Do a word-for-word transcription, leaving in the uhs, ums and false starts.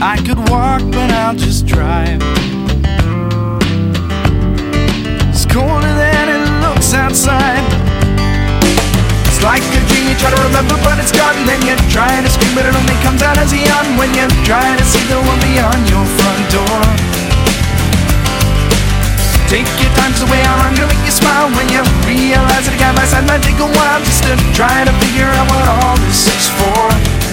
I could walk, but I'll just drive. It's colder than it looks outside. It's like a dream you try to remember, but it's gone. Then you're trying to scream, but it only comes out as a yawn when you're trying to see the one beyond your front door. Take your time, so way I'm gonna make you smile when you realize that a guy by side might take a while just to try to figure out what all this is for.